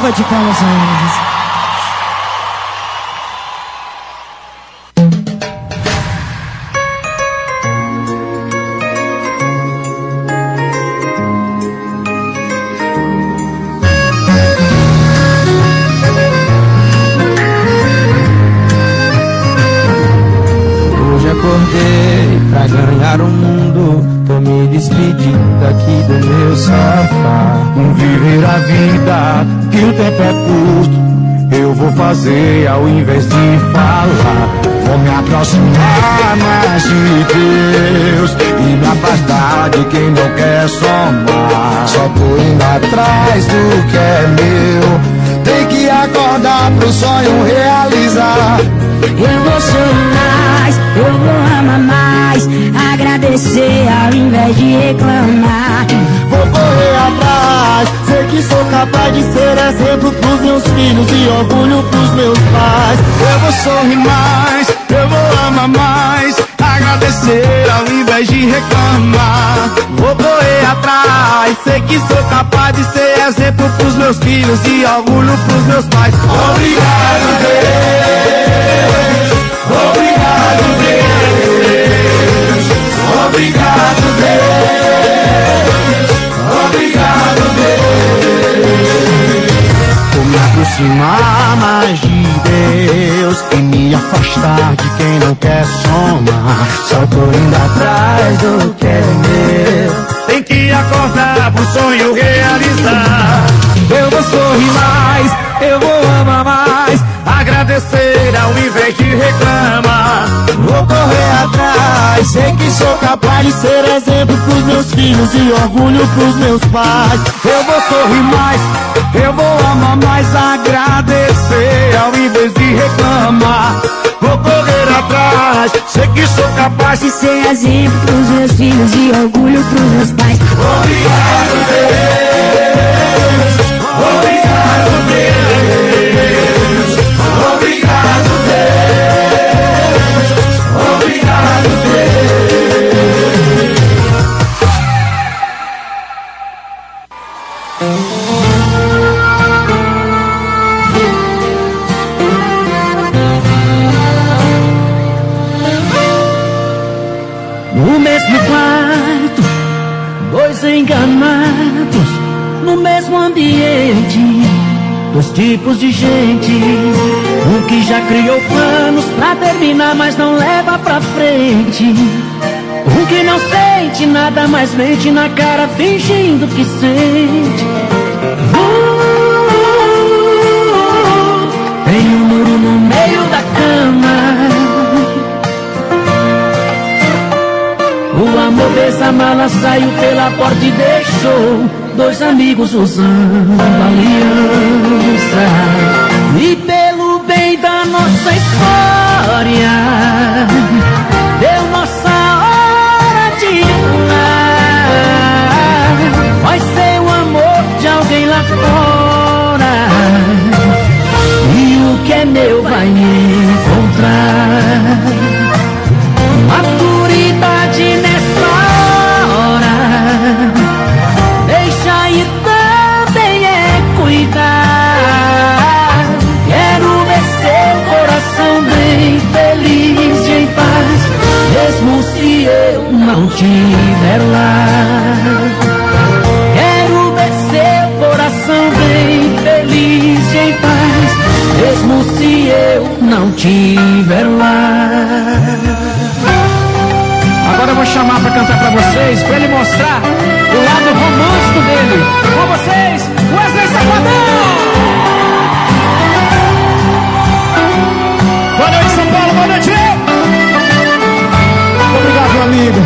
salva de palmas a eles. Acordei pra ganhar o mundo, tô me despedindo aqui do meu sofá. Viver a vida, que o tempo é curto, eu vou fazer ao invés de falar. Vou me aproximar mais de Deus e me afastar de quem não quer somar. Só tô indo atrás do que é meu, tem que acordar pro sonho realizar. Eu vou sorrir mais, eu vou amar mais, agradecer ao invés de reclamar. Vou correr atrás, sei que sou capaz de ser exemplo pros meus filhos e orgulho pros meus pais. Eu vou sorrir mais, eu vou amar mais, agradecer ao invés de reclamar. Vou correr atrás, sei que sou capaz de ser exemplo pros meus filhos e orgulho pros meus pais. Obrigado, Deus, obrigado, Deus, obrigado, Deus, obrigado, Deus. Vou me aproximar mais de Deus e me afastar de quem não quer somar. Só tô indo atrás do que é meu, tem que acordar pro sonho realizar. Eu vou sorrir mais, eu vou amar mais, agradecer ao invés de reclamar. Vou correr atrás, sei que sou capaz de ser exemplo pros meus filhos e orgulho pros meus pais. Eu vou sorrir mais, eu vou amar mais, agradecer ao invés de reclamar. Vou correr atrás, sei que sou capaz de ser exemplo pros meus filhos e orgulho pros meus pais. Obrigado, Deus, obrigado, Deus, obrigado, Deus, obrigado, No mesmo quarto, dois enganados, no mesmo ambiente, dois tipos de gente. Um que já criou planos pra terminar, mas não leva pra frente. Um que não sente nada, mas mente na cara fingindo que sente. Tem um muro no meio da cama. O amor dessa mala saiu pela porta e deixou dois amigos usando aliança. E pelo bem da nossa história, deu nossa hora de voar. Vai ser o amor de alguém lá fora, e o que é meu vai me encontrar. Maturidade nessa hora, deixa ir também é cuidar. Quero ver seu coração bem feliz e em paz, mesmo se eu não estiver lá. Quero ver seu coração bem feliz e em paz, mesmo se eu não estiver lá. Agora eu vou chamar pra cantar pra vocês, pra ele mostrar o lado romântico dele. Com vocês, Wesley Safadão! Boa noite, São Paulo, boa noite! Obrigado, meu amigo.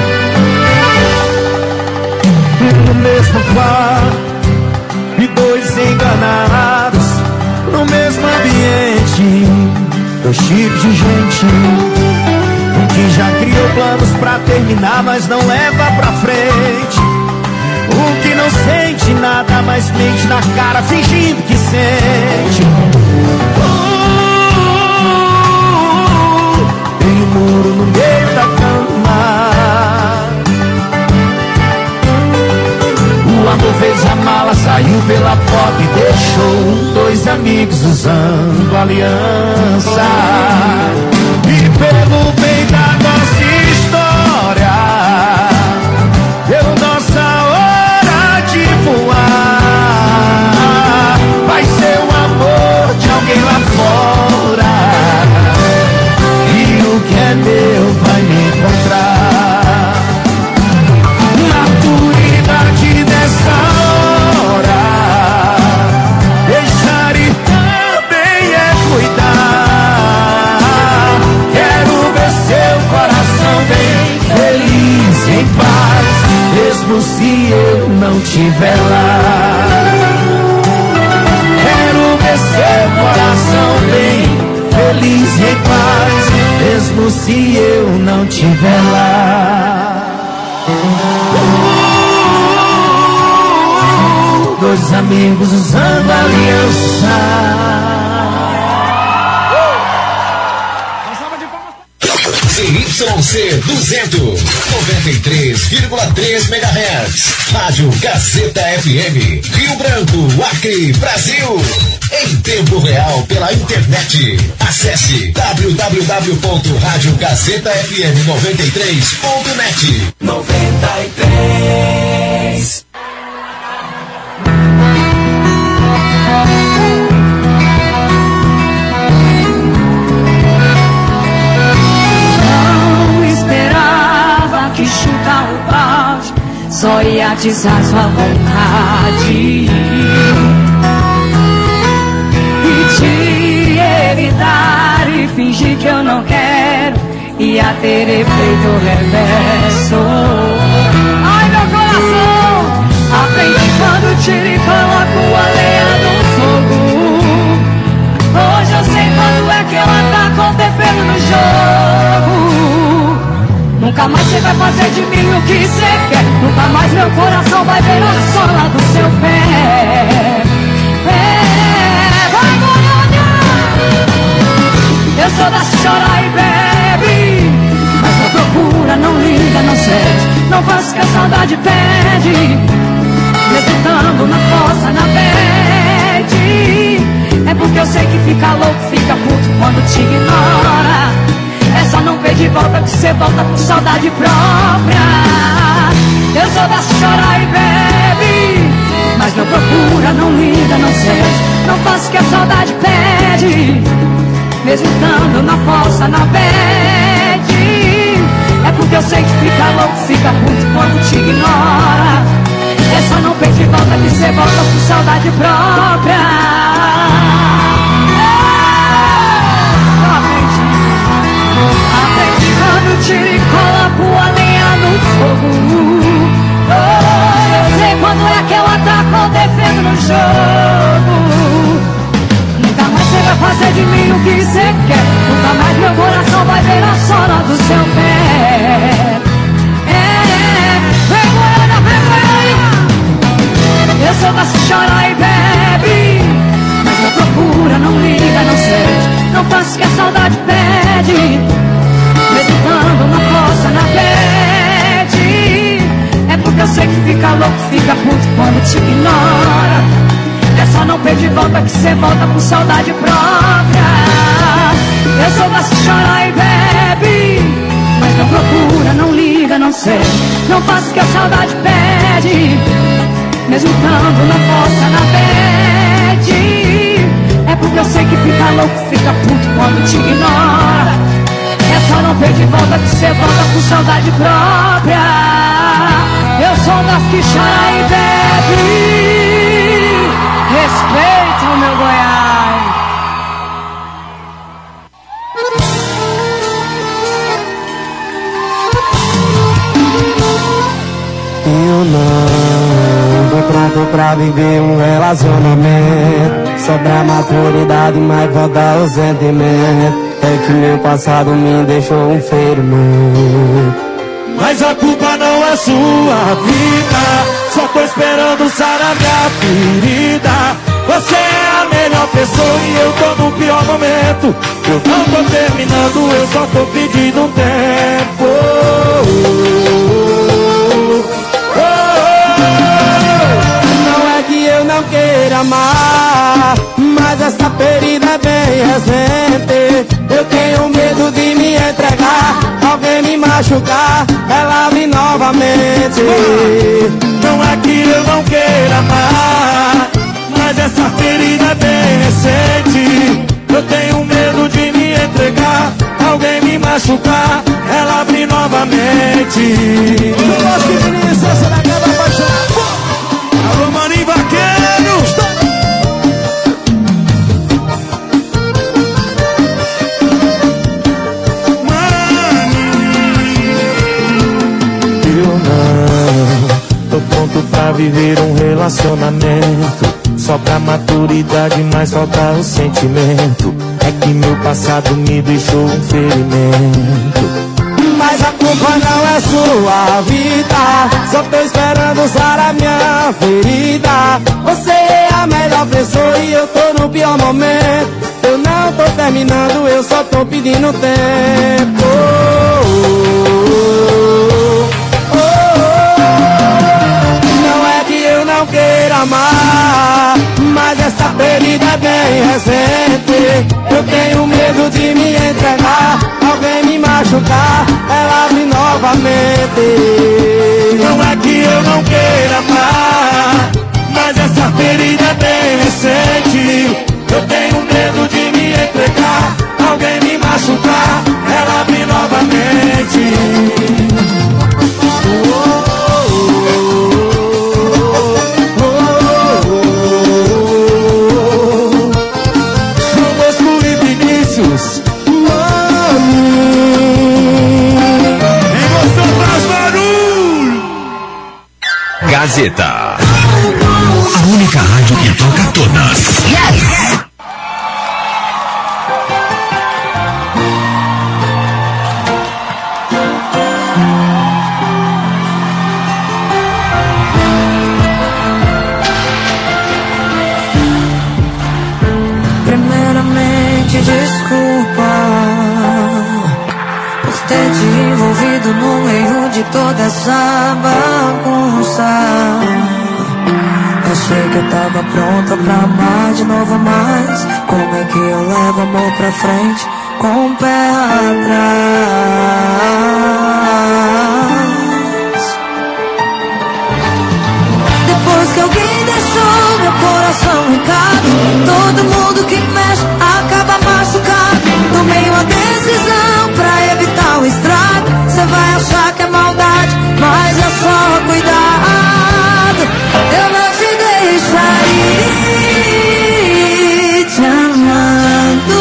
No mesmo quarto, e dois enganados, no mesmo ambiente, dois tipos de gente. Um que já criou planos pra terminar, mas não leva pra frente. Um que não sente nada, mas mente na cara, fingindo que sente. Tem um muro no meio da cama. O amor fez a mala sair Saiu pela porta e deixou dois amigos usando aliança. E pelo bem da nossa história, deu nossa hora de voar. Vai ser o amor de alguém lá fora, e o que é meu vai me encontrar. Maturidade dessa hora, deixar ir também é cuidar. Quero ver seu coração bem feliz e em paz, mesmo se eu não tiver lá. Quero ver seu coração bem feliz e em paz, mesmo se eu não tiver lá. Dois amigos usando aliança. ZYC 200, 93,3 MHz. Rádio Gazeta FM, Rio Branco, Acre, Brasil. Em tempo real pela internet. Acesse www.radiogazetafm93.net. 93. Não esperava que chutar o balde só ia atiçar sua vontade e te evitar e fingir que eu não quero, ia ter efeito reverso. Ai, meu coração, aprendi quando tiro e coloco a lenha no fogo. Hoje eu sei quando é que ela tá acontecendo no jogo. Nunca mais você vai fazer de mim o que você quer, nunca mais meu coração vai ver a sola do seu pé. Vai, Goiânia! Eu sou da chora e bebe, mas não procura, não liga, não sente, não faz o que a saudade pede. Meditando na força, na pede. É porque eu sei que fica louco, fica puto quando te ignora. É só não pedir volta que você volta com saudade própria. Eu sou da chora e bebe, mas não procura, não liga, não sente, não faz o que a saudade pede. Mesmo estando na força, na pede. É porque eu sei que fica louco, fica puto quando te ignora. É só não pedir volta que você volta com saudade própria. Aprendi quando tiro e coloco a lenha no fogo. Eu sei quando é que ela tá acontecendo no jogo. Nunca mais você vai fazer de mim o que você quer, nunca mais meu coração vai ver a sola do seu pé. Vem Goiânia, vem Goiânia. Eu sou da chora e bebe, mas não procura, não liga, não sente, não faz o que a saudade pede. Meditando na força, na pede. É porque eu sei que fica louco, fica puto quando te ignora. É só não pedir volta que você volta com saudade própria. Eu sou da chora e bebe, mas não procura, não liga, não sente, não faz o que a saudade pede. Mesmo estando na força, na pede. É porque eu sei que fica louco, fica puto quando te ignora. É só não pedir volta que você volta com saudade própria. Eu sou das que chora e bebe. Respeita o meu Goiás. Eu não tô pronto pra viver um relacionamento. Sobra maturidade, mas vou dar o sentimento. É que meu passado me deixou um ferimento. Mas a culpa não é sua vida, só tô esperando sarar minha ferida. Você é a melhor pessoa e eu tô no pior momento. Eu não tô terminando, eu só tô pedindo um tempo. Não é que eu não machucar, ela abre novamente. Não é que eu não queira amar, mas essa ferida é bem recente. Eu tenho medo de me entregar, alguém me machucar, ela abre novamente. Eu gosto que Vinícius, será que ela vai paixão? Alô, maninho vaqueiro! Eu não tô pronto pra viver um relacionamento. Só pra maturidade, mas falta o sentimento. É que meu passado me deixou um ferimento. Mas a culpa não é sua vida, só tô esperando usar a minha ferida. Você é a melhor pessoa e eu tô no pior momento. Eu não tô terminando, eu só tô pedindo tempo. Não é que eu não queira amar, mas essa ferida é bem recente. Eu tenho medo de me entregar, alguém me machucar, ela abre novamente. Não é que eu não queira amar, mas essa ferida é bem recente. Eu tenho medo de me entregar, alguém me machucar, ela abre novamente. Gazeta, a única rádio que toca todas. Yes! Primeiramente, desculpa por ter te envolvido no meio de toda essa bagunça. Achei que eu tava pronta pra amar de novo, mas como é que eu levo amor pra frente com o pé atrás? Depois que alguém deixou meu coração em casa, todo mundo que mexe acaba machucado. Tomei uma decisão pra evitar o estrago. Cê vai achar que é maldade, mas é só cuidado. Eu não te deixaria te amando,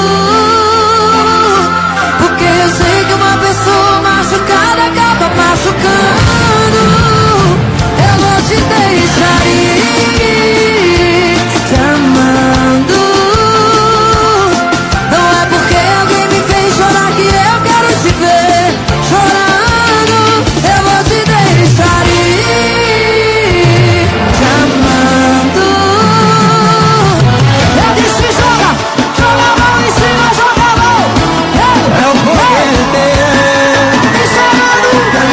porque eu sei que uma pessoa machucada acaba machucando. Eu não te deixaria te amando. Não é porque alguém me fez chorar que eu quero te ver chorando. Eu vou te deixar ir te amando. Eu disse joga, joga a mão em cima, joga a mão. É o foguete Me chamando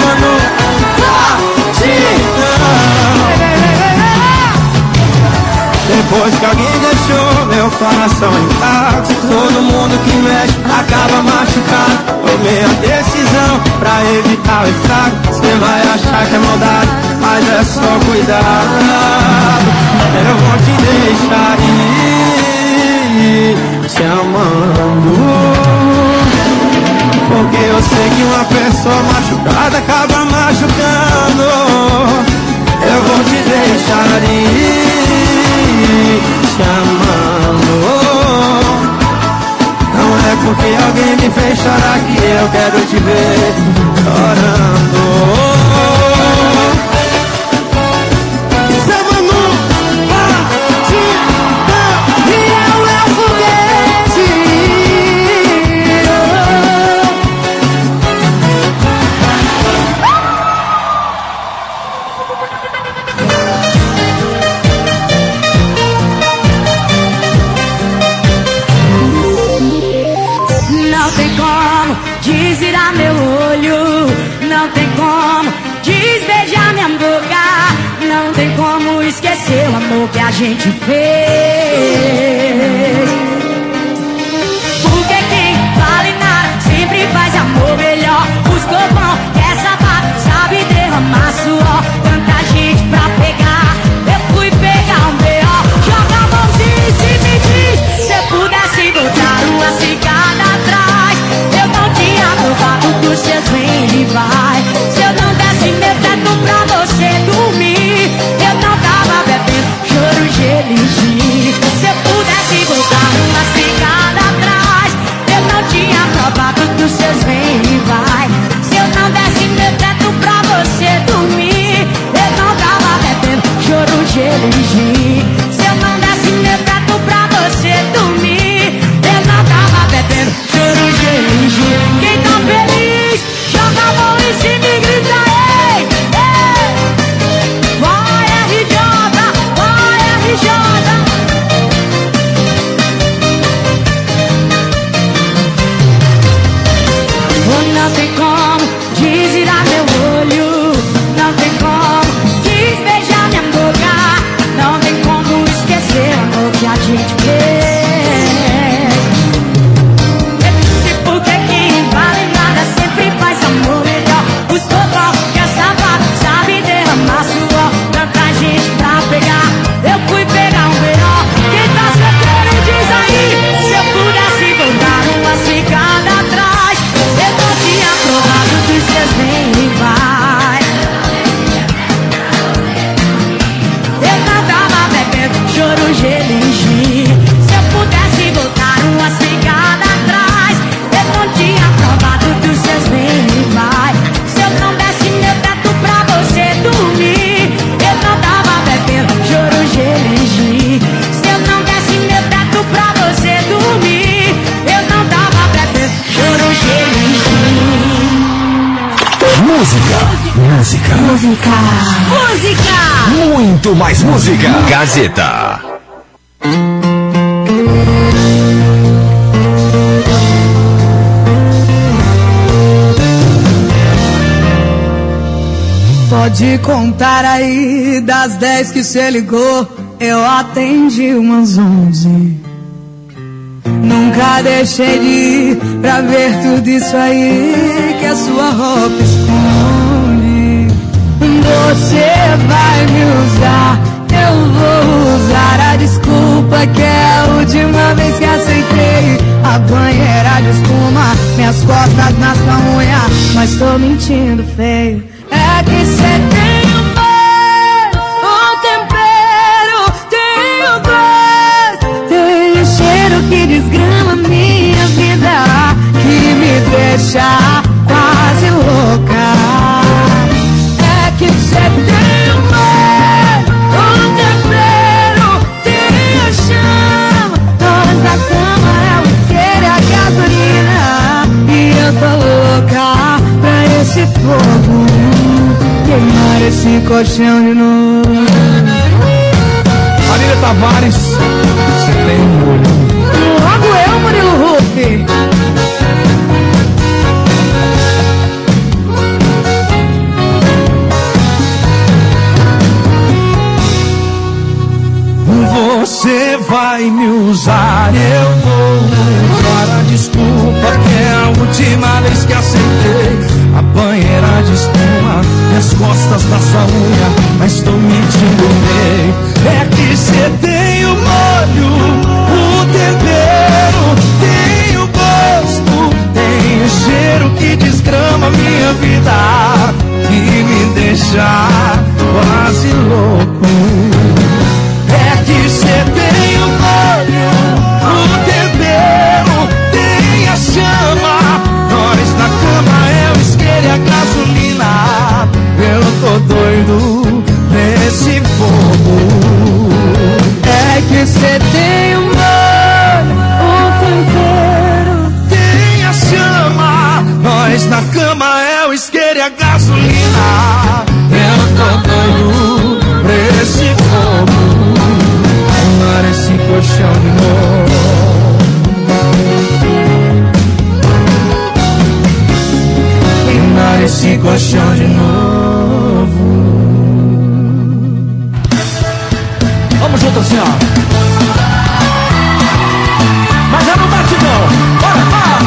depois que alguém deixou meu coração em casa, todo mundo que mexe acaba machucado. Tomei a decisão pra evitar o estrago. Cê vai achar que é maldade, mas é só cuidado. Eu vou te deixar ir te amando, porque eu sei que uma pessoa machucada acaba machucando. Eu vou te deixar ir te amando. Não é porque alguém me fez chorar que eu quero te ver chorando. Não tem como desvirar meu olho, não tem como desbeijar minha boca, não tem como esquecer o amor que a gente fez. Porque quem vale nada sempre faz amor melhor. Buscou bom, quer Música. Muito mais música. Gazeta. Pode contar aí, das 10 que cê ligou, eu atendi umas 11. Nunca deixei de ir pra ver tudo isso aí que a sua roupa esconde. Você vai me usar, eu vou usar a desculpa que é a última vez que aceitei. A banheira de espuma, minhas costas na sua unha, mas tô mentindo feio. É que cê tem um tempero, tem o gosto, tem o cheiro que desgrama minha vida, que me deixa quase louca. É que cê tem um tempero, tem a chama, nós da cama é o isqueiro e a gasolina, e eu tô louca pra esse fogo queimar esse colchão de novo. Marília Tavares, você tem um olho. Logo eu, Murilo Huff. Você vai me usar, eu vou usar a desculpa que é a última vez que aceitei. A banheira de espuma, minhas costas da sua unha, mas tô mentindo bem. É que cê tem o molho, o tempero, tem o gosto, tem o cheiro que desgrama minha vida, que me deixa quase louco. É que cê tem o molho, o tempero, tem a chama, nós na cama é o isqueiro e a gasolina. Eu tô doido nesse fogo. É que cê tem o molho, o tempero, tem a chama, nós na cama é o isqueiro e a gasolina. Eu tô doido nesse fogo. Esse colchão de novo, queimar esse colchão de novo. Vamos junto assim, ó. Mas já não bate não. Bora, bora.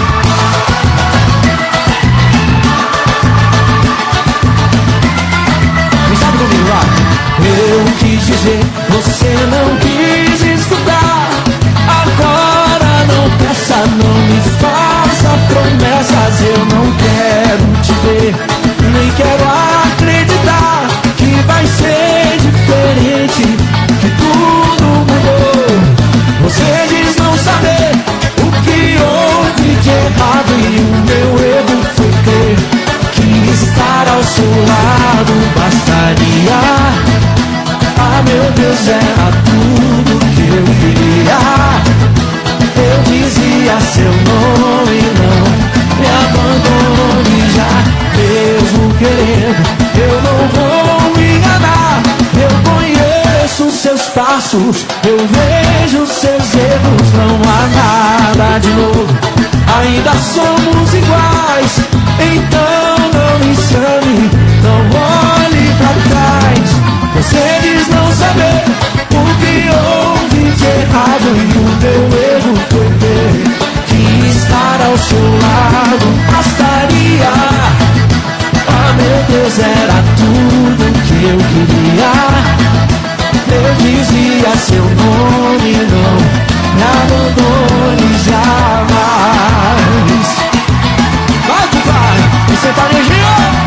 Me sabe comigo, vai. Eu quis dizer, você não quis escutar. Agora não peça, não me faça promessas. Eu não quero te ver, nem quero acreditar que vai ser diferente, que tudo mudou. Você diz não saber o que houve de errado, e o meu erro foi ter que estar ao seu lado. Bastaria. Ah, meu Deus, era tudo que eu queria. Eu dizia seu nome, não me abandone já. Mesmo querendo, eu não vou me enganar. Eu conheço seus passos, eu vejo seus erros. Não há nada de novo, ainda somos iguais. Então não me chame, não olhe pra trás. Você diz não saber o que houve de errado, e o meu erro foi ter que estar ao seu lado. Bastaria. Ah, meu Deus, era tudo que eu queria. Eu dizia seu nome, não me abandone jamais. Vai que vai, você tá ligado?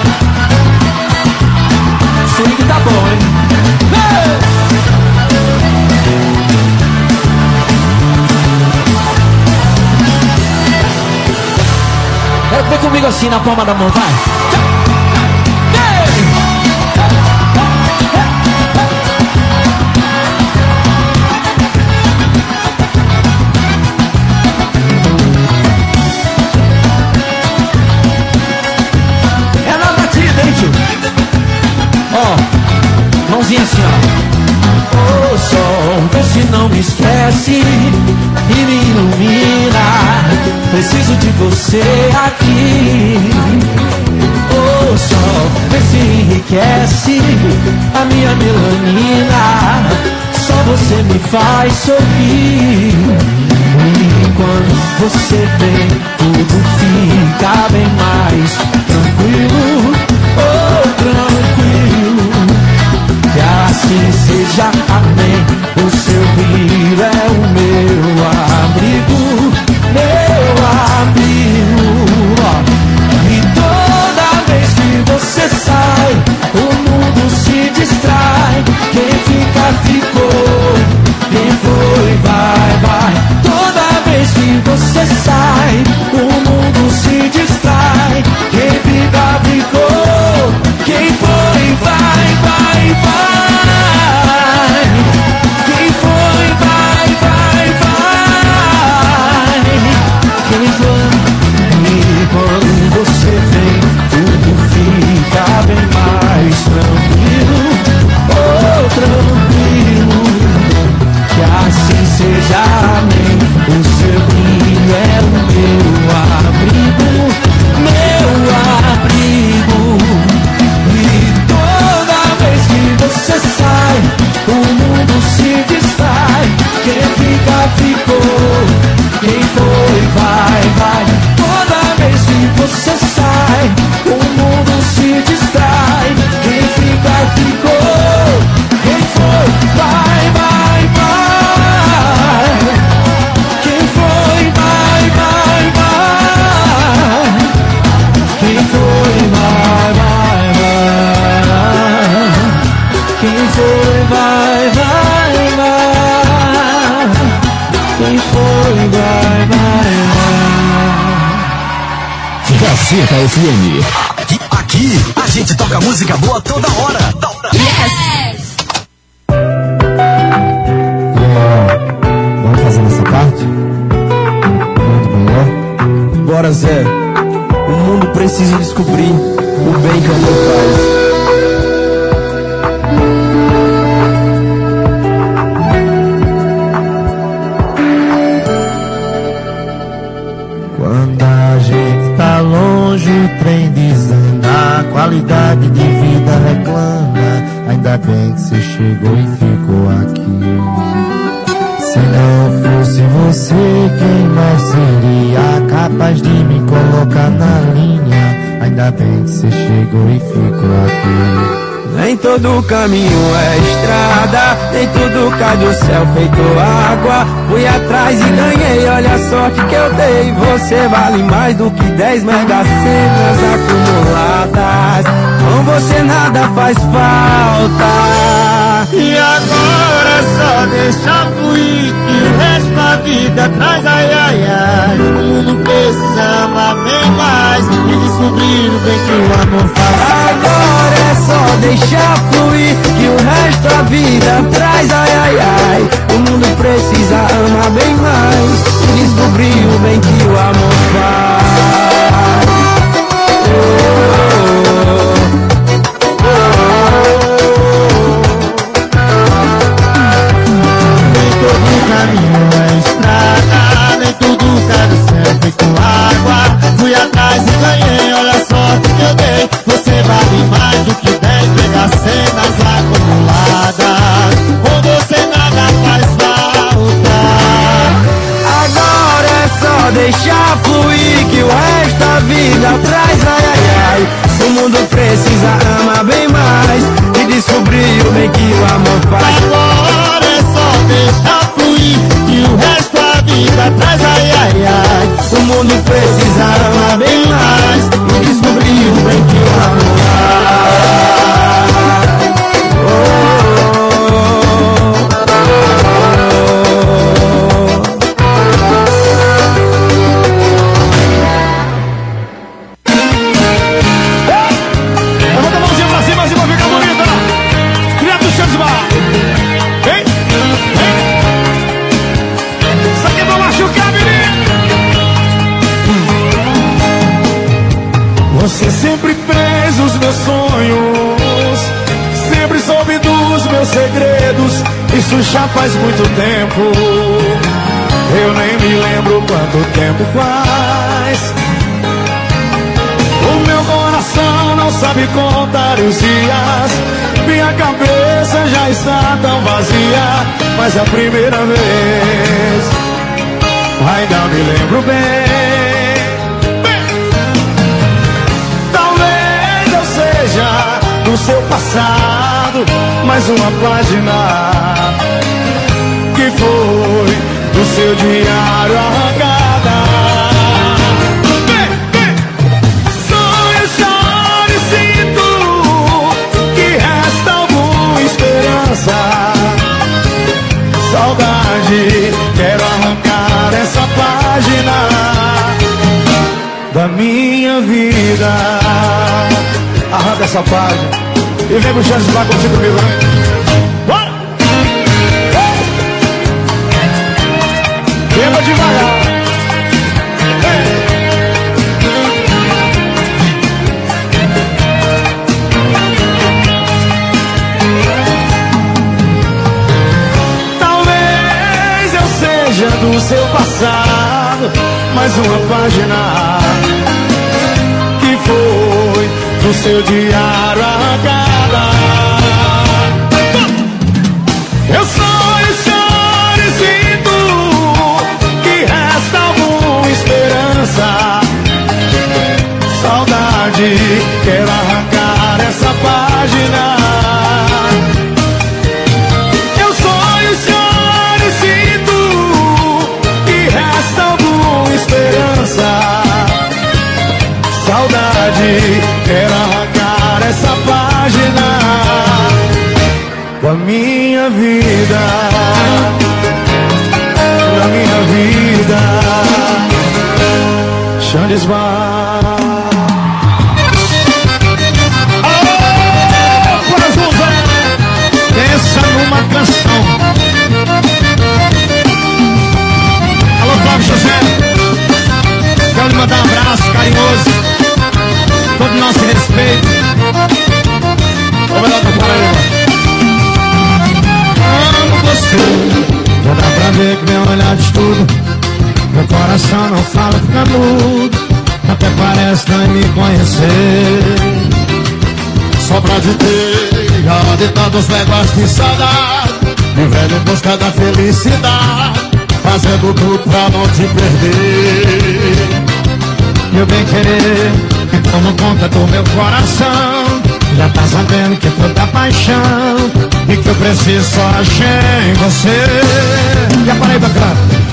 Swing tá bom, hein? Hey! Vem comigo assim na palma da mão, vai. É na batida, hein, tio? não me esquece e me ilumina. Preciso de você aqui. O sol vê se enriquece a minha melanina. Só você me faz sorrir. E quando você vem, tudo fica bem mais tranquilo. Oh, tranquilo. Que assim seja, amém. O seu brilho é o meu abrigo, meu abrigo. E toda vez que você sai, o mundo se distrai. Quem fica, ficou. Quem foi, vai, vai. Toda vez que você sai, o mundo se distrai. Quem fica, ficou. Quem foi, vai, vai, vai. Quem foi, vai, vai, vai. Quem foi. E quando você vem, tudo fica bem mais tranquilo. Oh, tranquilo. Que assim seja, amém. O seu brilho é o meu abrigo, meu abrigo. E toda vez que você sai, o mundo se distrai. Quem fica, ficou. Quem foi, vai, vai. Toda vez que você sai, o mundo se distrai. Quem fica, ficou. Quem foi, vai, vai, vai. Quem foi, vai, vai, vai. Quem foi, vai, vai, vai. Quem foi, vai, vai, vai. Quem foi, vai, vai, vai. Gazeta FM. Aqui a gente toca música boa toda hora. Yes! Vamos fazer essa parte? Muito melhor. Bora, Zé. O mundo precisa descobrir o bem que o amor faz. Quando a gente tá longe, o trem desanda, a qualidade de vida reclama. Ainda bem que você chegou e ficou aqui. Se não fosse você, quem mais seria capaz de me colocar na linha? Ainda bem que você chegou e ficou aqui. Nem todo caminho é estrada, nem tudo cai do céu feito água. Fui atrás e ganhei, olha a sorte que eu dei. Você vale mais do que 10 mega-senas acumuladas. Com você nada faz falta. E agora é só deixar fluir, que o resto da vida traz ai ai ai. O mundo precisa amar bem mais e descobrir o bem que o amor faz. Agora é só deixar fluir, que o resto da vida traz ai ai ai. O mundo precisa amar bem mais e descobrir o bem que o amor faz. Nem todo caminho é estrada, nem tudo cai do céu feito água. Fui atrás e ganhei, olha a sorte que eu dei. Você vale mais do que 10 mega-senas acumuladas. Com você nada faz falta. Agora é só deixar fluir, isso já faz muito tempo. Eu nem me lembro quanto tempo faz. O meu coração não sabe contar os dias. Minha cabeça já está tão vazia. Mas é a primeira vez, ainda me lembro bem. Talvez eu seja do seu passado mais uma página que foi do seu diário arrancada. Sonho, choro e sinto que resta alguma esperança. Saudade, quero arrancar essa página da minha vida. Arranca essa página e vem pro chance de lá contigo comigo, né? Beba devagar. Talvez eu seja do seu passado mais uma página que foi do seu diário arrancada. Eu sonho, choro e sinto que resta alguma esperança. Saudade, quero arrancar essa página. Eu sonho, choro e sinto que resta alguma esperança. Saudade, quero arrancar essa página da minha vida, da minha vida. Xandes Bar. Alô, Corazuza, pensa numa canção. Alô, Flávio José, quero lhe mandar um abraço carinhoso, todo nosso respeito. O melhor do Paraíba. Amo você, já dá pra ver que meu olhar diz tudo. Meu coração não fala, fica mudo. Até parece não me conhecer. Só pra te ter, de tantos negócios de saudade, vivendo em busca da felicidade, fazendo tudo pra não te perder. Meu bem querer, que toma conta do meu coração, já tá sabendo que toda paixão e que eu preciso só achar em você. E a Paraíba canta.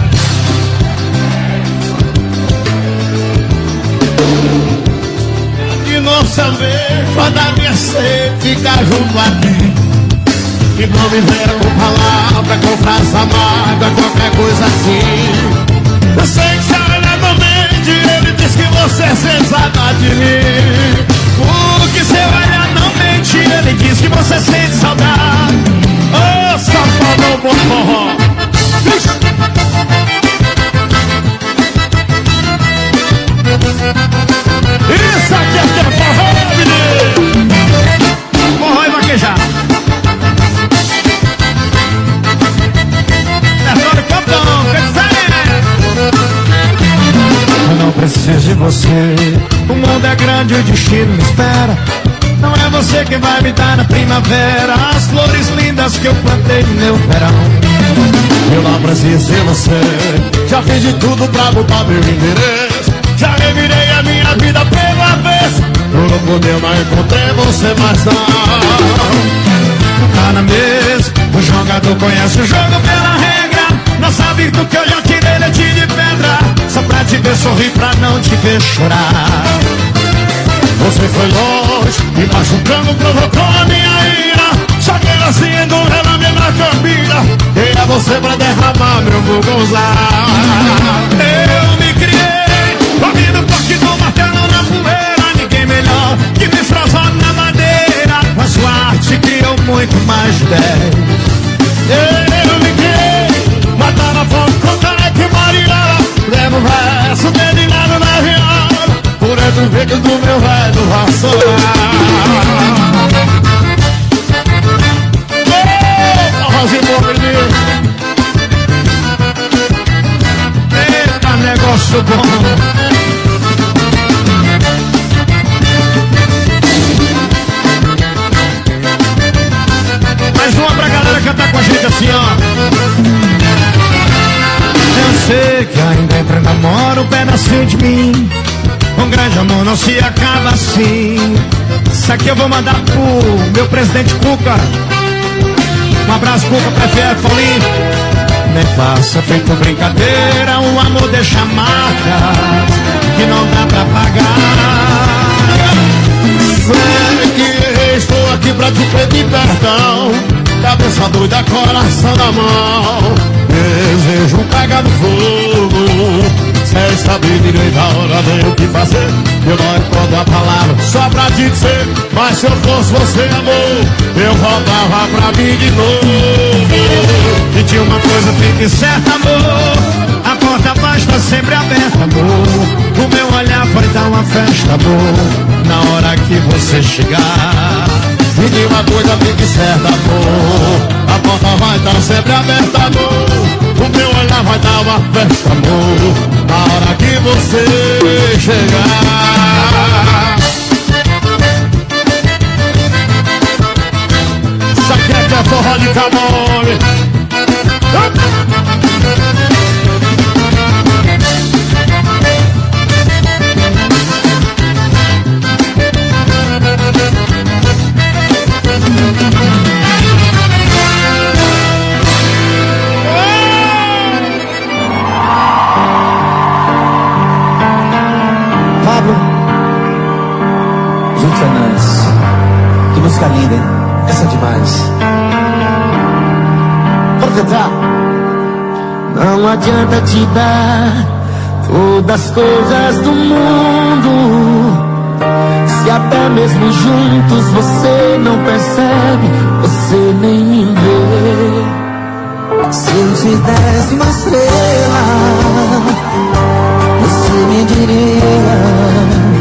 De não saber quando a minha sede ficar junto a ti, e não me ver com palavra, com frase amarga, qualquer coisa assim. Eu sei que se olha no mente, ele diz que você sente saudade de mim. Porque se olha não mente, ele diz que você sente saudade. Oh, safadão, bom forró. Isso aqui é forró, menino. Forró e vaquejar. Agora o copão, que diferente. Eu não preciso de você. O mundo é grande e o destino me espera. Não é você que vai me dar na primavera as flores lindas que eu plantei no meu verão. Eu não preciso de você. Já fiz de tudo pra mudar meu endereço. Já revirei a minha vida pela vez. Juro por Deus, não encontrei você, mas não. Tá na mesa, o jogador conhece o jogo pela regra. Não sabe do que eu já tirei leite de pedra, só pra te ver sorrir, pra não te ver chorar. Você foi longe, me machucando, provocou a minha ira. Joguei assim, endurei na minha cambira. Dei a você pra derramar meu bugonzar. Eu me criei, ouvindo o toque do martelo na poeira. Ninguém melhor que me frasou na madeira. A sua arte criou muito mais de 10. Eu me criei, matava fogo com Caneca Maria. Levo o verso dedilhado na viola, por entre o vídeo do meu velho vassoura. Oh, Rosinho, menino. abraço bom. Mais uma pra galera cantar com a gente assim, ó. Eu sei que ainda entra e namora um pedacinho de mim. Um grande amor não se acaba assim. Isso aqui eu vou mandar pro meu presidente Cuca. Um abraço, Cuca, prefeito Paulinho. Nem passa feito brincadeira, um amor deixa marca que não dá pra pagar. Sei que estou aqui pra te pedir perdão. Cabeça doida, coração na mão. Desejo pegar no fogo. Sem saber direito a hora nem o que fazer. Eu não encontro a palavra só pra te dizer. Mas se eu fosse você, amor, eu voltava pra mim de novo. E tinha uma coisa fique certa, amor. A porta vai estar sempre aberta, amor. O meu olhar pode dar uma festa, amor. Na hora que você chegar. E tinha uma coisa fique certa, amor. A porta vai estar sempre aberta, amor. O meu olhar vai dar uma festa, amor. Na hora que você chegar. Isso aqui é que é forró de Camões. Que música linda, hein? Essa é demais. Pode cantar. Não adianta te dar todas as coisas do mundo, se até mesmo juntos você não percebe, você nem me vê. Se eu te desse uma estrela, você me diria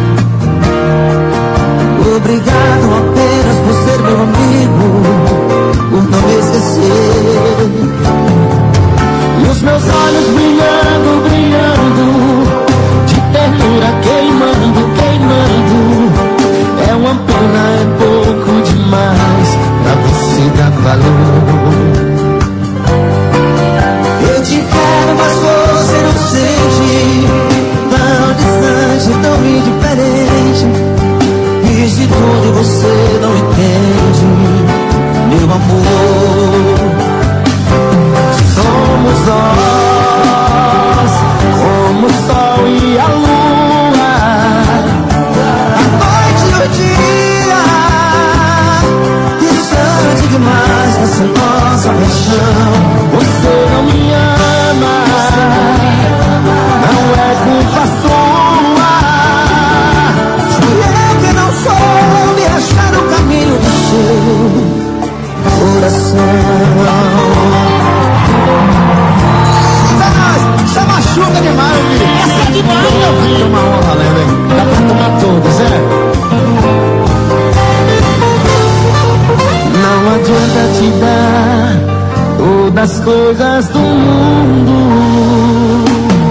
obrigado apenas por ser meu amigo, por não me esquecer. E os meus olhos brilhando, brilhando, de ternura queimando, queimando. É uma pena, é pouco demais pra você dar valor. Eu te quero, mas você não sente. Tão distante, tão indiferente. Fiz de tudo, você não entende, meu amor. Somos nós, como o sol e a lua, a noite e o dia, distante demais dessa nossa paixão. Você não me ama, não é culpa sua. Fui eu que não soube achar o caminho do seu coração. Você machuca demais, filho. Essa é demais, meu filho. Uma honra, né, velho? Dá pra tomar todas, é? Não adianta te dar todas as coisas do mundo.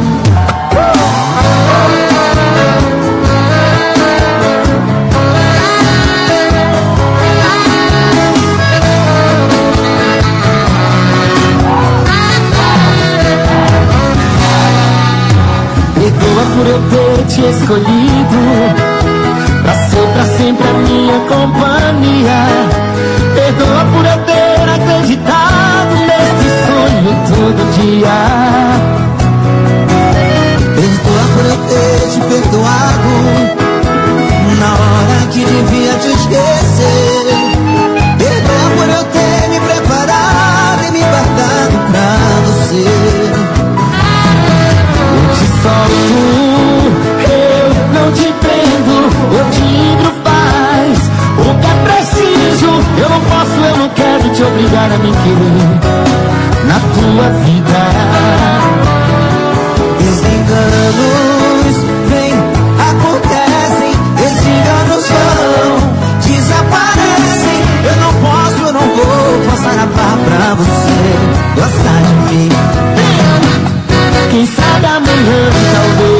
Perdoa por eu ter te escolhido pra ser pra sempre a minha companhia. Perdoa por eu ter acreditado nesse sonho todo dia. Perdoa por eu ter te perdoado na hora que devia te esquecer. Perdoa por eu ter me preparado e me guardado pra você. Eu te solto, eu não te prendo, eu te livro, faz o que é preciso. Eu não posso, eu não quero te obrigar a me querer na tua vida. Desenganos vêm, acontecem, desenganos vão, desaparecem. Eu não posso, eu não vou passar a pá pra você gostar de mim. Quem sabe amanhã talvez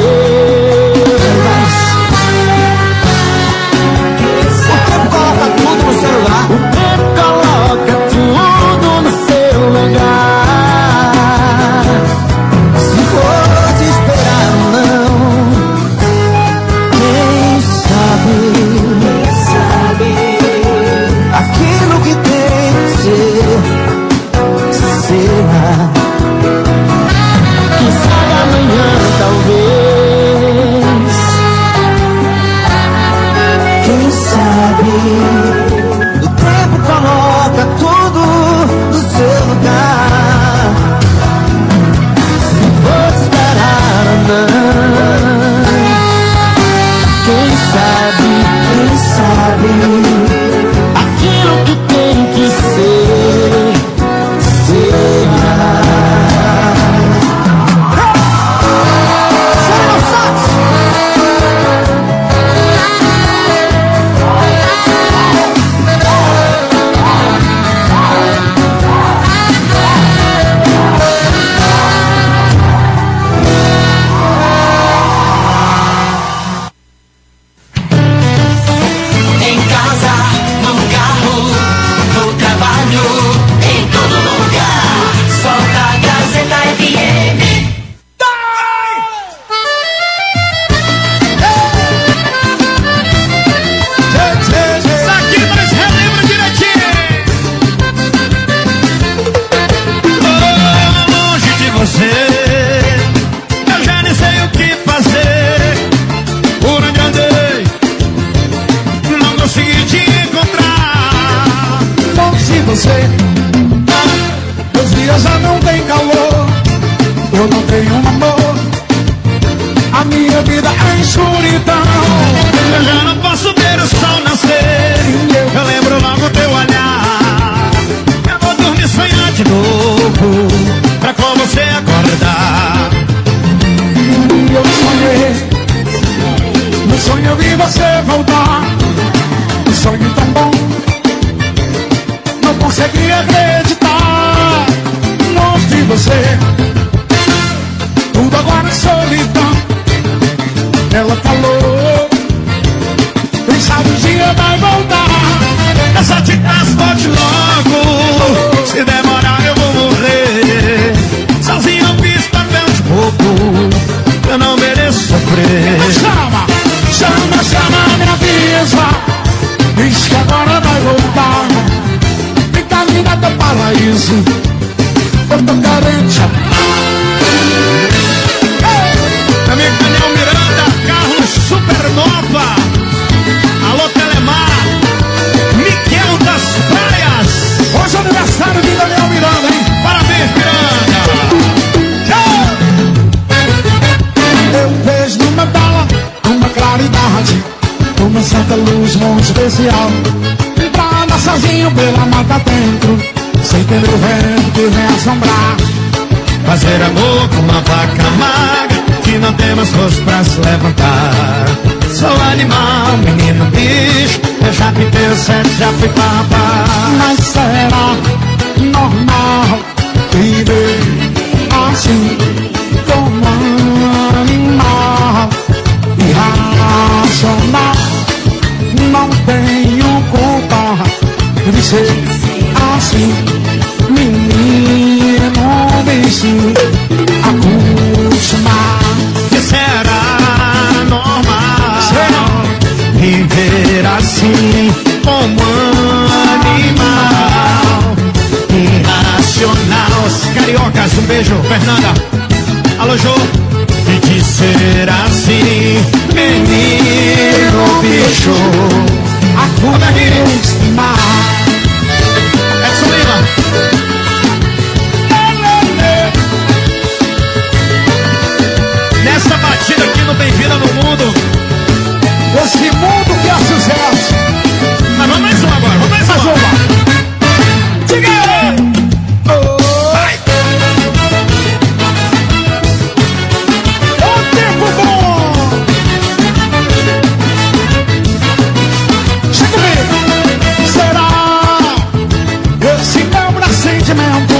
você. Meus dias já não tem calor, eu não tenho amor, a minha vida é escuridão. Eu já não posso ver o sol nascer, eu lembro logo teu olhar. Eu vou dormir sonhar de novo, pra com você acordar. Eu sonhei, no sonho eu vi você voltar. Um sonho tão bom, não consegui acreditar. Longe de você, tudo agora é solidão. Ela falou, quem sabe um dia vai voltar. Essa te transporte logo, se demorar eu vou morrer. Sozinho eu fiz papel de bobo, eu não mereço sofrer. Chama, chama, chama, me avisa, diz que agora vai voltar. Me caminha do paraíso, eu tô carente. Amigo Daniel Miranda, Carlos Supernova. Alô Telemar, Miguel das Praias. Hoje é aniversário de Daniel Miranda, hein? Parabéns, Miranda. Eu vejo numa bala uma claridade, uma certa luz muito especial. Pra andar sozinho pela mata dentro, sem ter o vento que vem assombrar. Fazer amor com uma vaca magra, que não temos força pra se levantar. Sou animal, menino bicho, eu já pintei o sete, já fui papá. Mas será normal viver assim, como um animal irracional? Não tenho culpa de ser assim, menino bicho, acostumar. Que será normal, viver assim, como animal irracional. Cariocas, um beijo, Fernanda. Alô, Jô. E de ser assim, menino bicho, acostumar. Edson Lima. Nessa batida aqui no Bem-vinda no Mundo, esse mundo que é sucesso. Mas vamos mais uma agora, vamos mais uma. Diga! Vai! O tempo bom! Chega comigo! Será esse meu sentimento?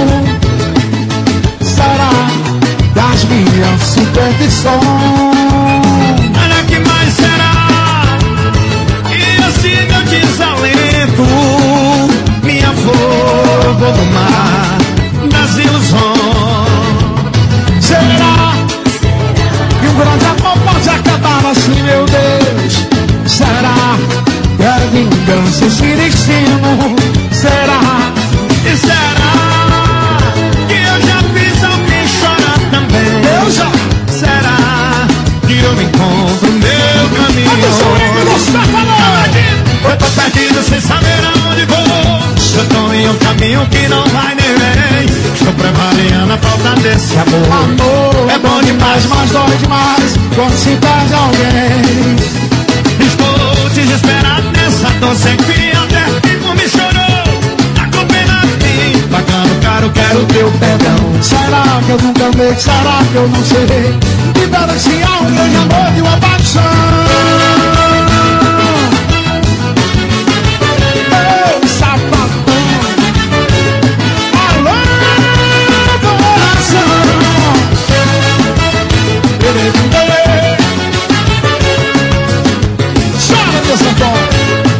Será das minhas superstições? Olha que mais será? E esse meu desalento, minha fogo do mar, das ilusões. Será que um grande amor pode acabar assim, meu Deus? Será que a vingança esse destino? Será? E será que eu já fiz alguém chorar também? Eu já. Será que eu me encontro no meu caminho? Eu tô perdido sem saber aonde vou. Eu tô em um caminho que não vai nem vem. Estou prevalendo a falta desse amor. Amor é bom demais, mas dói demais quando se perde alguém. Estou desesperado nessa dor sem fim, até que me chorou. Tá com pena de mim, pagando caro, quero teu perdão. Será que eu nunca amei? Será que eu não sei? Diferenciar um grande amor de uma paixão. Meu sapatão, alô, coração. Chora, meu sapatão.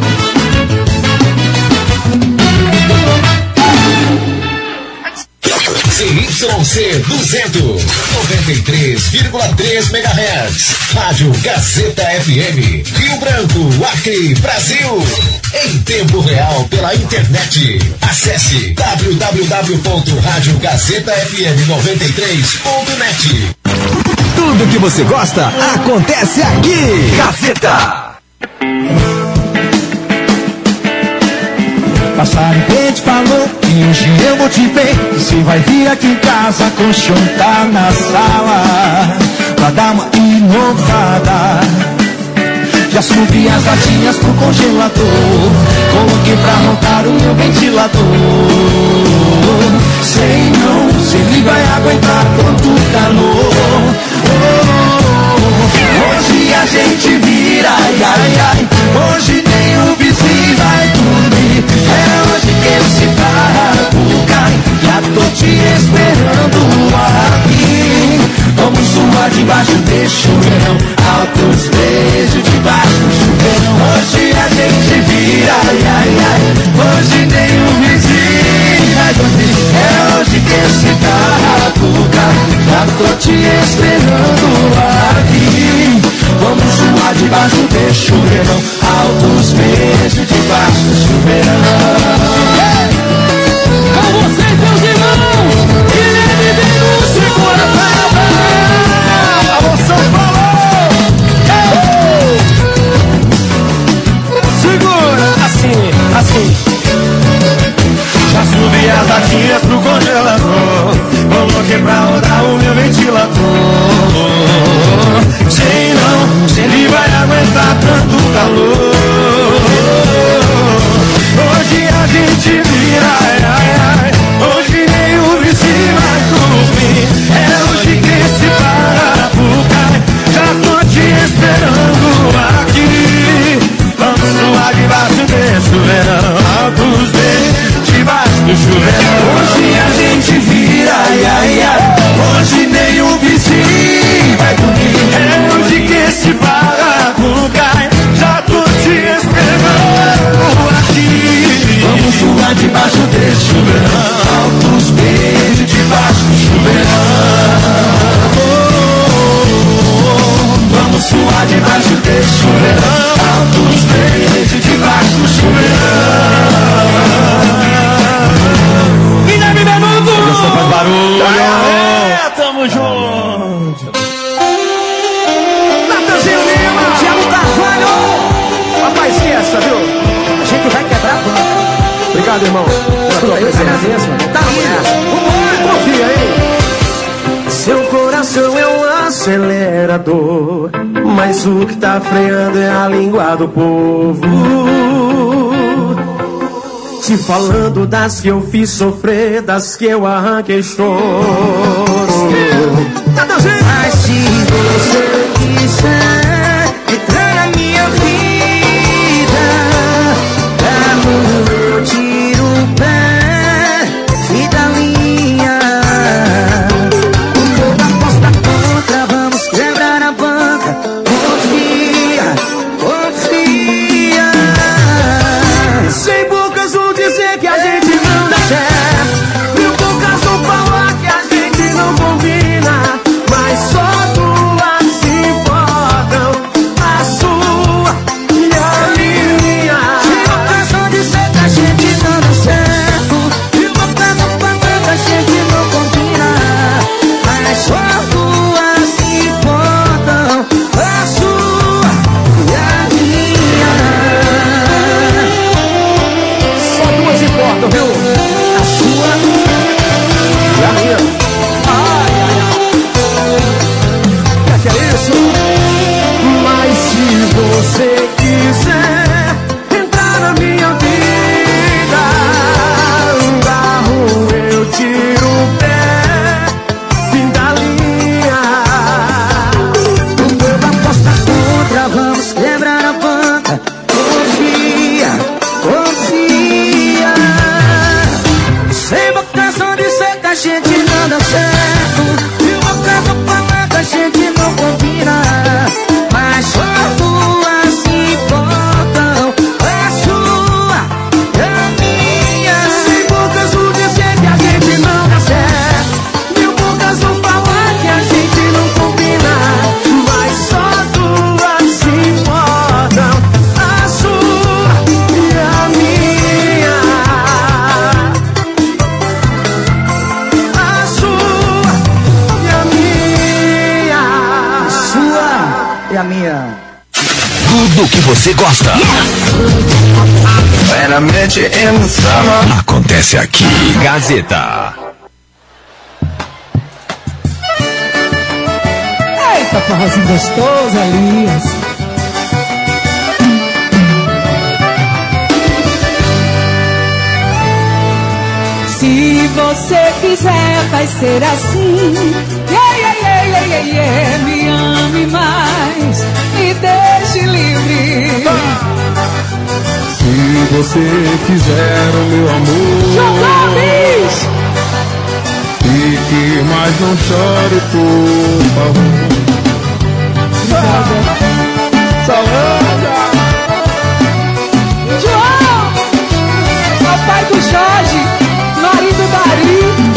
CYC 200, 93,3 MHz. Rádio Gazeta FM, Rio Branco, Acre, Brasil. Em tempo real pela internet. Acesse www.radiogazetafm93.net. Tudo que você gosta acontece aqui. Gazeta. Passarinho que te falou que hoje eu motivei. E se vai vir aqui em casa, colchão tá na sala pra dar uma inovada. Já subi as latinhas pro congelador, coloquei pra montar o meu ventilador. Sei não, se ele vai aguentar tanto calor. Hoje a gente vira, ai, ai, ai. Hoje nem o vizinho vai dormir. É hoje que esse barraco cai. Já tô te esperando aqui. Vamos suar debaixo desse chuveirão, altos beijos debaixo do chuveirão. Hoje a gente vira, ai, ai, ai. Hoje nem o vizinho vai dormir. É hoje que esse barraco cai. Já tô te esperando aqui. Vamos suar debaixo desse chuveirão, altos beijos debaixo do chuveirão. Com vocês, meus irmãos, Guilherme Venu, segura pra alô, São Paulo! Segura, assim, assim. Já subi as latinhas pro congelador, coloquei pra rodar o meu ventilador. Sei não, se ele vai aguentar tanto calor. Hoje a gente vira, ai, ai, ai. Hoje nem o vizinho vai dormir. É hoje que esse barato cai. Já tô te esperando aqui. Vamos suar debaixo desse chuveirão, altos beijos debaixo do chuveirão. Hoje a gente vira, ai, ai, ai. Hoje nem o vizinho vai dormir. É hoje que esse barraco cai. Já tô te esperando aqui. Vamos suar debaixo desse chuveirão, altos beijos debaixo do chuveirão. Vamos suar debaixo desse chuveirão, altos beijos debaixo do chuveirão. Guilherme Benuto! Começou faz barulho! Tamo junto! Natanzinho Lima, Thiago Carvalho. Rapaz, esqueça, viu? A gente vai quebrar a banca. Obrigado, irmão. Pela presença. Tá nessa. Vambora, confia aí. Seu coração é um acelerador, mas o que tá freando é a língua do povo. Te falando das que eu fiz sofrer, das que eu arranquei choro. Mas se você quiser entrar na minha vida, eu tiro o pé e da linha. O povo aposta contra, vamos quebrar a banca. Confia, confia. Sem bocas vão dizer que a gente não dá certo, mil bocas vão falar que a gente não combina, mas só duas se importam, a sua e a minha. Sem bocas vão dizer que a gente não dá certo, mil bocas vão falar que a gente não combina, mas só duas se importam, a sua e a minha. Só duas importam, viu? A sua E a minha. Ai, ai, ai. Que é isso? Mas se você quiser entrar na minha vida, um carro eu tiro o pé, fim da linha. o povo aposta contra, vamos quebrar a banca. Confia, confia. Tudo que você gosta. Acontece aqui. Gazeta. Eita, forrozinho gostoso, Elias. Se você quiser, vai ser assim. Yeah, yeah, yeah, yeah, yeah, yeah. Me ame mais, me deixe livre. Se você quiser, o meu amor, Jogomes! fique, mas não chore, por favor. Solange! João! É o pai do Jorge, marido da Ari.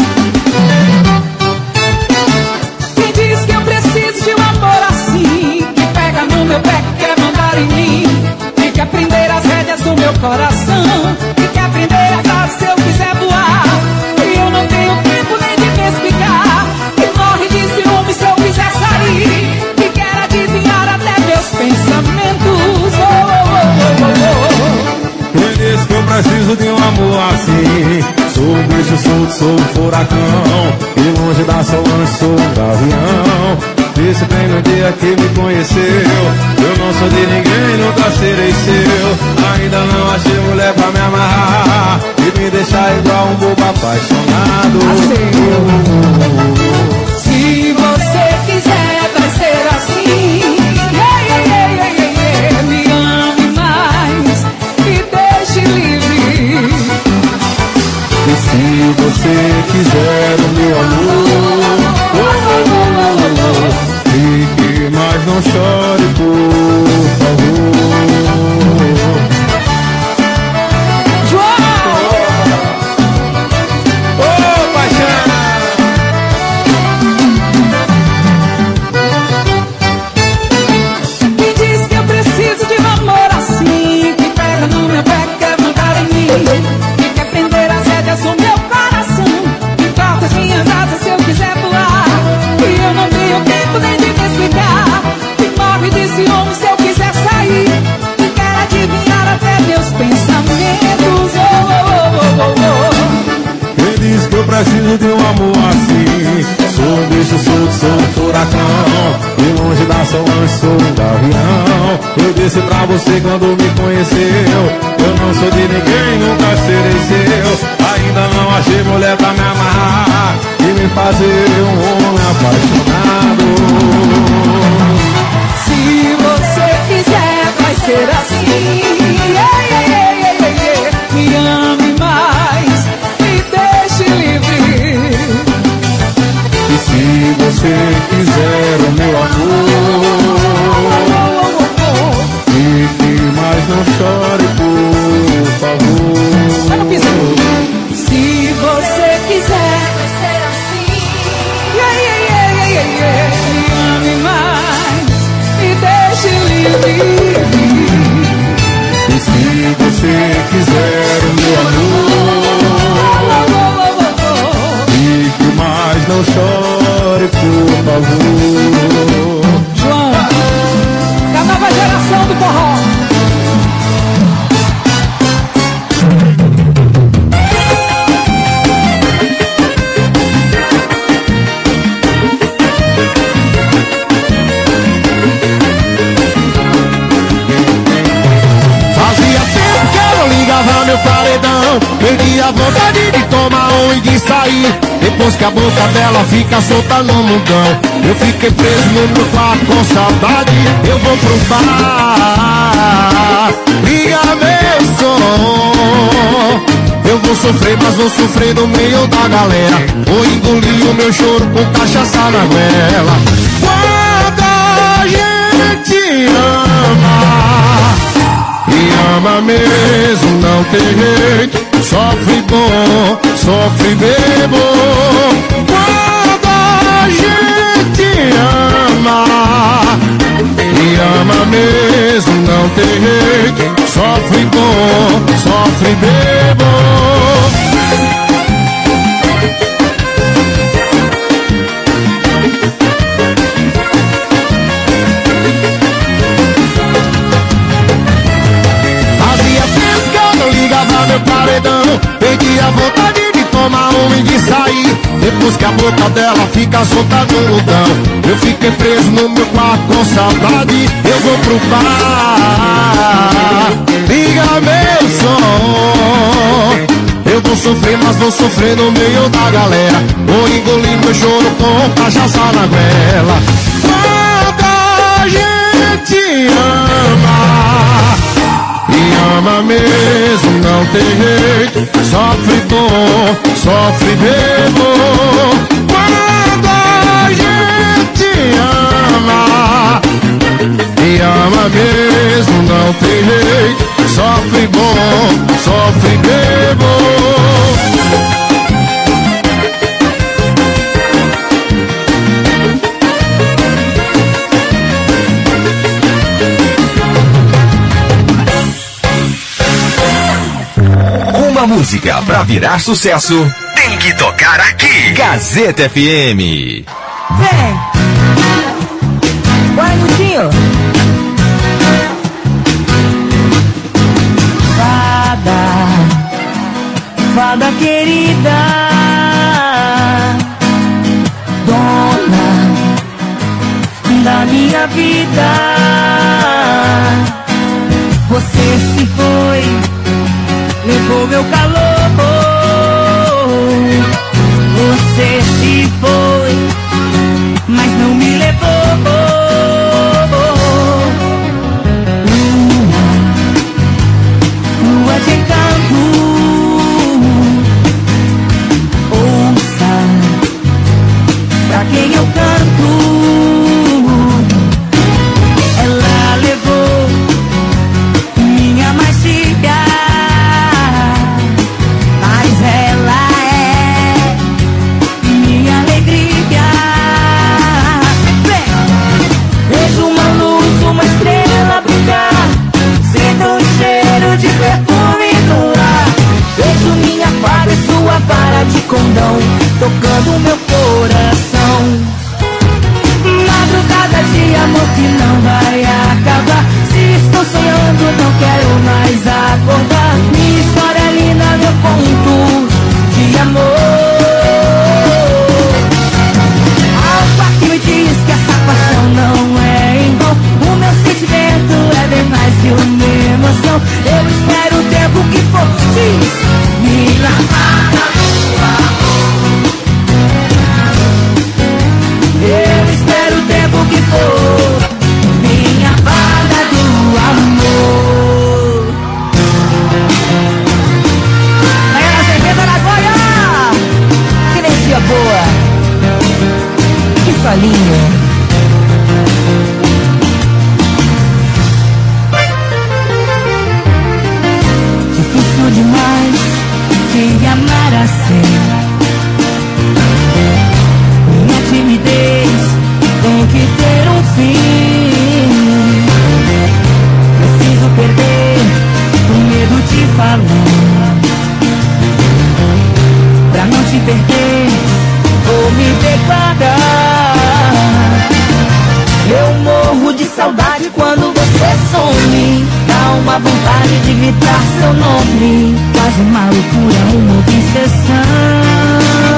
Quem diz que eu preciso de um amor assim, que pega no meu pé, que quer mandar em mim, que quer prender as rédeas do meu coração, que quer prender a casa se eu quiser voar. E eu não tenho tempo nem de me explicar, que morre de ciúme se eu quiser sair, que quer adivinhar até meus pensamentos. Oh, oh, oh, oh, oh. Quem diz que eu preciso de um amor assim? Sou um bicho solto, sou um furacão, e longe da Solange sou um gavião. Disse bem no dia que me conheceu, eu não sou de ninguém, nunca serei seu. Ainda não achei mulher pra me amarrar e me deixar igual um bobo apaixonado. Se você quiser, vai ser assim. Yeah, yeah, yeah, yeah, yeah, yeah. Me ame mais, me deixe livre. E se você quiser o meu amor, fique, mas não chore, por favor. João! Ô, paixão! Quem diz que eu preciso de um amor assim, que pega no meu pé, quer mandar em mim, que quer prender as rédeas do meu coração, que corta as minhas asas se eu quiser voar. E eu não tenho tempo nem de me explicar, que morre de ciúme se eu quiser sair, que quer adivinhar até meus pensamentos. Oh, oh, oh, oh, oh. Quem diz que eu preciso de um amor assim? Sou um bicho solto, sou um furacão, e longe da Solange sou um gavião. Eu disse pra você quando me conheceu, eu não sou de ninguém, nunca serei seu. Ainda não achei mulher pra me amarrar e me fazer um homem apaixonado. Se você quiser, vai ser assim. Yeah, yeah, yeah, yeah, yeah, yeah. Me ame mais, me deixe livre. E se você quiser o meu amor, fique, mas não chore, por favor. Vai no piso. Se você quiser, vai ser assim. Yeah, yeah, yeah, yeah, yeah, yeah. Me ame mais, me deixe livre. E se você quiser o meu amor, fique, mas não chore, por favor. João, da nova geração do forró. Fazia tempo que eu não ligava meu paredão, perdi a vontade de tomar um e de sair. Depois que a boca dela fica solta no mundão, eu fiquei preso no meu quarto com saudade. Eu vou pro bar, liga meu som. Eu vou sofrer, mas vou sofrer no meio da galera. Vou engolir o meu choro com cachaça na goela. Quando a gente ama e ama mesmo, não tem jeito. Sofre bom, sofre bebo. Quando a gente ama e ama mesmo, não tem jeito. Sofre bom, sofre bebo. sair. Depois que a boca dela fica solta no mundão, eu fiquei preso no meu quarto com saudade. Eu vou pro bar, liga meu som. Eu vou sofrer, mas vou sofrer no meio da galera. Vou engolir meu choro com cachaça na goela. Quando a gente ama, e ama mesmo, não tem jeito. Sofre bom, sofre bebo. Quando a gente ama, e ama mesmo, não tem jeito. Sofre bom, sofre bebo. Uma música pra virar sucesso tem que tocar aqui. Gazeta FM. Vem! Bora, Gutinho! Fada querida, dona da minha vida, você se foi, levou meu calor, você se foi, mas não me levou. Lua de encanto, pra quem eu canto, ela levou minha magia, mas ela é minha alegria. Vem, vejo uma luz, uma estrela brilhar, sinto um cheiro de perfume no ar. Vejo minha fada e sua vara de condão tocando meu coração. Madrugada de amor que não vai acabar. Se estou sonhando, não quero mais acordar. Minha história é linda, meu conto de amor. Algo aqui me diz que essa paixão não é em vão. O meu sentimento é bem mais que uma emoção. Eu espero o tempo que for, diz minha amada do amor. Eu espero o tempo que for, minha fada do amor. Galera, cerveja na Goiânia! Que energia boa! Que solinho! Difícil demais te amar assim. Minha timidez tem que ter um fim. Preciso perder o medo de falar, pra não te perder ou me declarar. Eu morro de saudade quando você some. Dá uma vontade de gritar seu nome. Quase uma loucura, uma obsessão.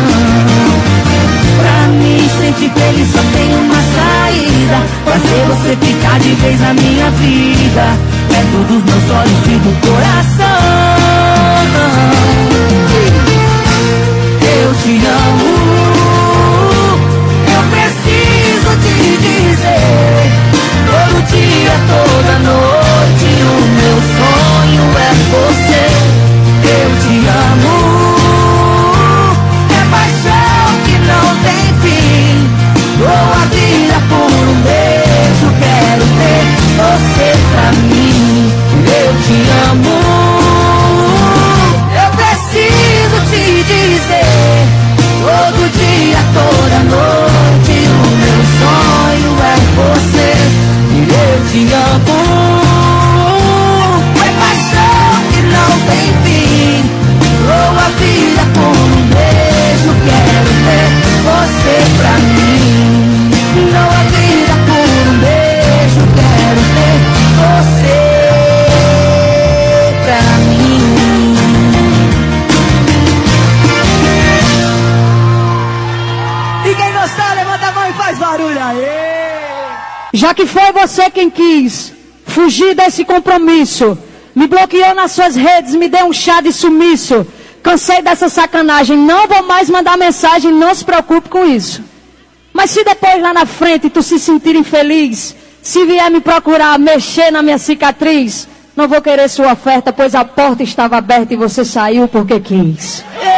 Pra me sentir feliz só tem uma saída, fazer você ficar de vez na minha vida, perto dos meus olhos e do coração. Eu te amo, eu preciso te dizer, todo dia, toda noite, o meu sonho é você. Eu te amo, é paixão que não tem fim. Dou a vida por um beijo, quero ter você pra mim. Eu te amo, Já que foi você quem quis fugir desse compromisso, me bloqueou nas suas redes, me deu um chá de sumiço. Cansei dessa sacanagem, não vou mais mandar mensagem, não se preocupe com isso. Mas se depois lá na frente tu se sentir infeliz, se vier me procurar, mexer na minha cicatriz, não vou querer sua oferta, pois a porta estava aberta e você saiu porque quis.